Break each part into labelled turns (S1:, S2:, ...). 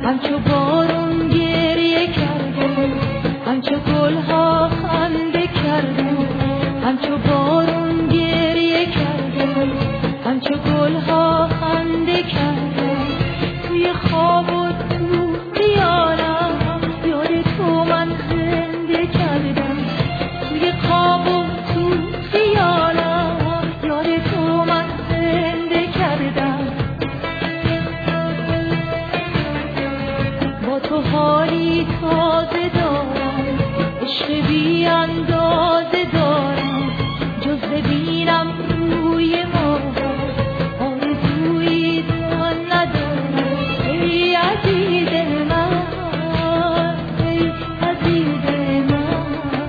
S1: همچو بارون گریه کردم، همچو گلها خنده کردم، همچو بارون گریه کردم، همچو گلها خنده کردم. توی خواب و تو خیالم یاد تو من زنده کردم، توی خواب و تو خیالم یاد تو من زنده کردم. با تو حالی تازه دارم، عشق بی اندازه دارم، جز ببینم روی ماه آرزویی تو ندارم. ای عزیز من، ای عزیز من.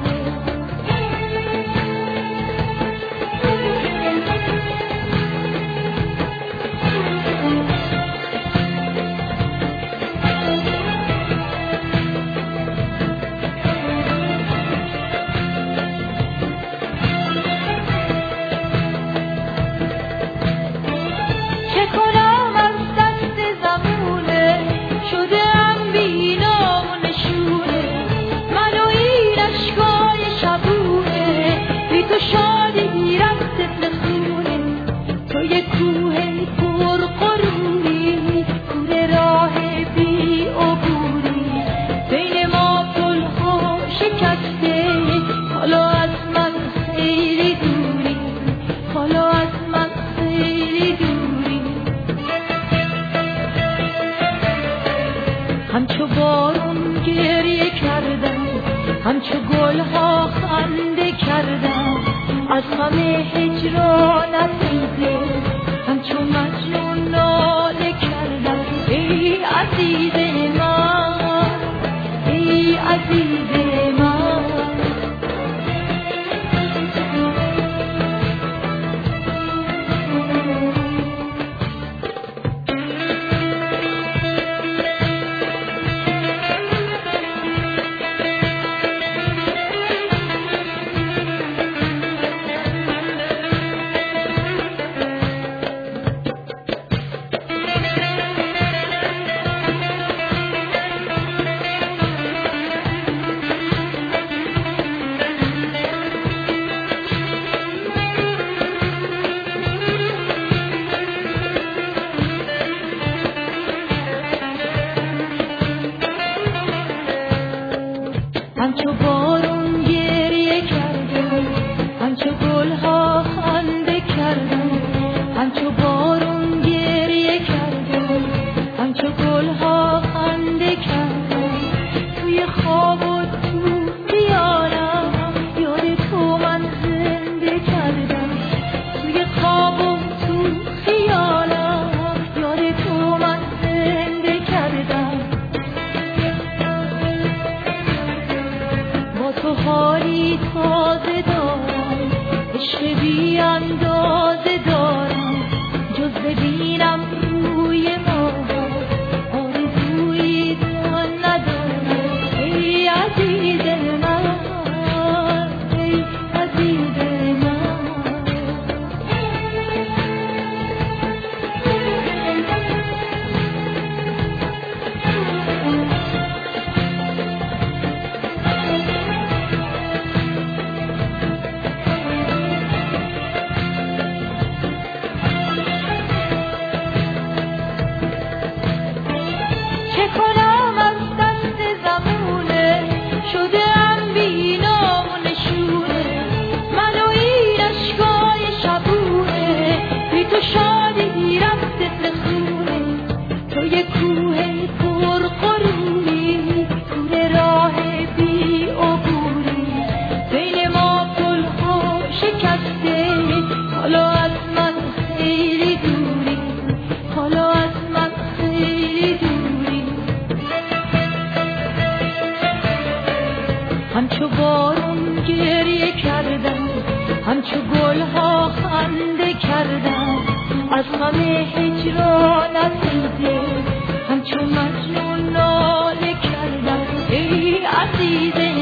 S1: همچو بارون گریه کردم، همچو گلها خنده کردم، از غم هجرانت دیده همچو مجنون ناله کردم. ای عزیز من، ای عزیز من. همچو بارون گریه کردم، همچو گلها خنده کردم، همچو بارون گریه کردم، همچو گلها خنده کردم. توی خواب و تو خیالم یاد تو من زنده کردم، توی خواب و تو خیالم یاد تو من زنده کردم. با تو حالی تازه دارم، عشق بی اندازه دارم، جز ببینم روی ماه آرزویی تو ندارم. ای عزیز من، ای عزیز من. همچو بارون گریه کردم، همچو گلها خنده کردم، از غم هجرانت دیده همچو مجنون ناله کردم. ای عزیز